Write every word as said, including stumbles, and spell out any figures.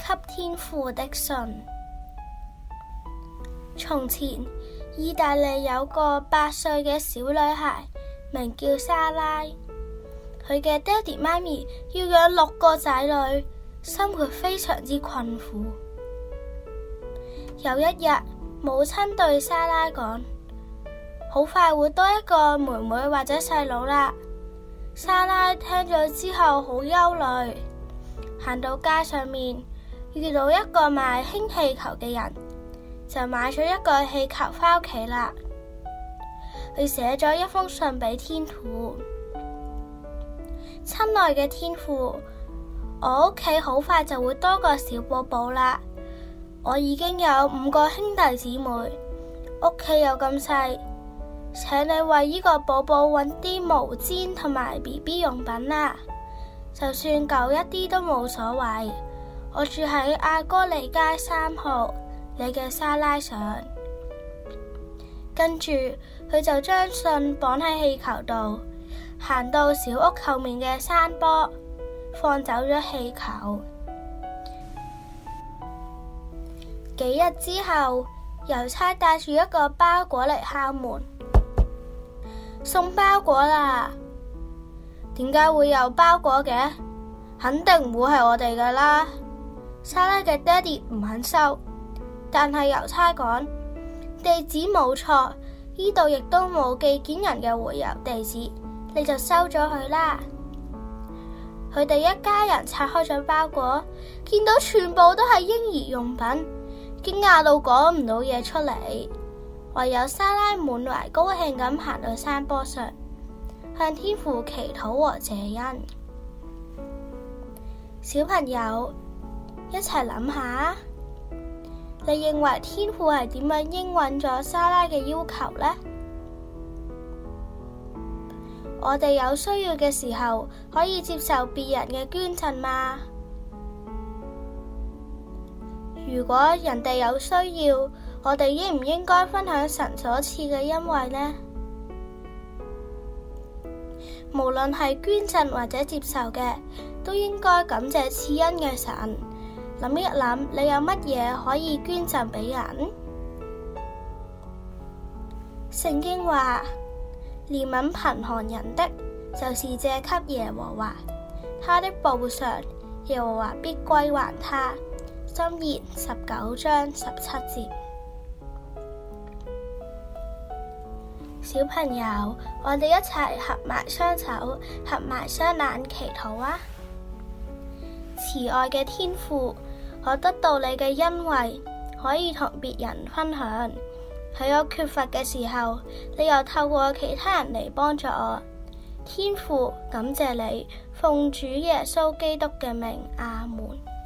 給天父的信。從前，意大利有個八歲嘅小女孩，名叫莎拉。佢嘅爹哋媽咪要養六個仔女，生活非常之困苦。有一日，母親對莎拉講：好快會多一個妹妹或者細佬啦。莎拉聽咗之後好憂慮，行到街上面遇到一個賣氫氣球嘅人，就買咗一個氣球返屋企啦。佢寫咗一封信俾天父：親愛嘅天父，我屋企好快就會多個小寶寶啦。我已經有五個兄弟姊妹，屋企又咁細，請你為呢個寶寶揾啲毛氈同埋 B B 用品啦。就算舊一啲都冇所謂。我住喺阿哥里街三號，你嘅莎拉上。跟住佢就將信綁喺氣球度，行到小屋後面嘅山坡，放走咗氣球。幾日之後，郵差帶住一個包裹嚟敲門，送包裹啦。點解會有包裹嘅？肯定唔會係我哋㗎啦。莎拉嘅爹哋唔肯收，但係郵差講地址冇錯，呢度亦都冇寄件人嘅回郵地址，你就收咗佢啦。佢哋一家人拆開咗包裹，見到全部都係嬰兒用品，驚訝到講唔到嘢出嚟，唯有莎拉滿懷高興咁行到山坡上，向天父祈禱和謝恩。小朋友，一齊諗下，你認為天父係點樣應允咗莎拉嘅要求呢？我哋有需要嘅時候，可以接受別人嘅捐贈嗎？如果人哋有需要，我哋應唔應該分享神所賜嘅恩惠呢？無論係捐贈或者接受嘅，都應該感謝賜恩嘅神。諗一諗，你有乜嘢可以捐贈俾人？聖經話：憐憫貧寒人的，就是借給耶和華，他的報償，耶和華必歸還他。箴言十九章十七節。小朋友，我哋一齊合埋雙手，合埋雙眼祈禱啊！慈愛嘅天父，我得到你嘅恩惠，可以同別人分享。喺我缺乏嘅時候，你又透過其他人嚟幫助我。天父，感謝你，奉主耶穌基督嘅名，阿門。